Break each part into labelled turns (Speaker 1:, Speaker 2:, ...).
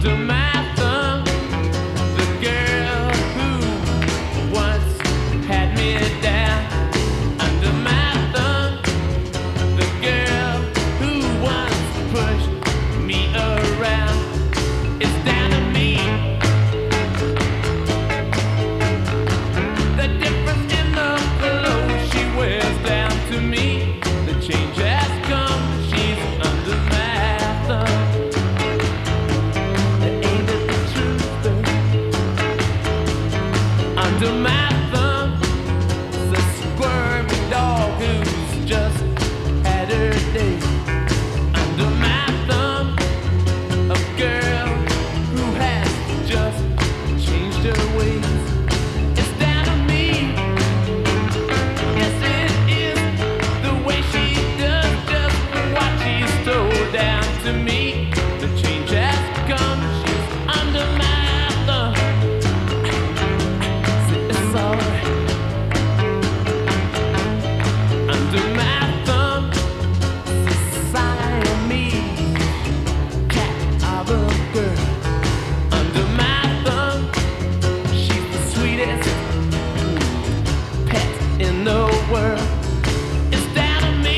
Speaker 1: under my thumb. The girl who once had me down. Under my thumb. The girl who once pushed me around. It's down to me. The difference in the clothes she wears down to me. The change has come. She's under my thumb. Ain't it the truth, though? Under my thumb, the squirmy dog who's just had her day. Under my thumb, a girl who has just changed her ways. It's down to me. Yes, it is. The way she does just what she's told down to me. The change has come. She's under my thumb. It's alright. Under my thumb, Siamese cat of a girl. Under my thumb, she's the sweetest pet in the world. It's down to me.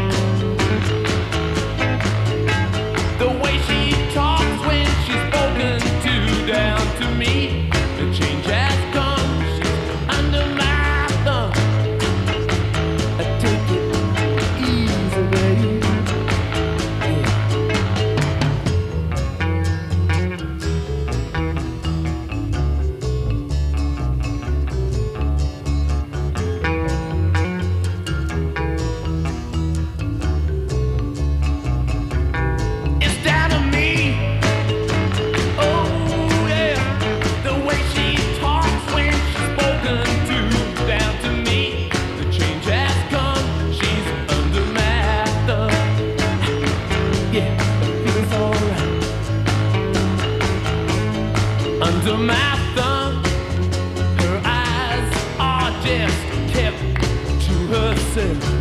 Speaker 1: The way she talks when she's spoken to down to me. The change has come. She's under my thumb. I take it easy, baby. Yeah. It's down to me. Oh yeah, the way she talks when she's spoken to down to me. The change has come. She's under my thumb. Yeah, it feels alright. Under my thumb, her eyes are just kept to herself.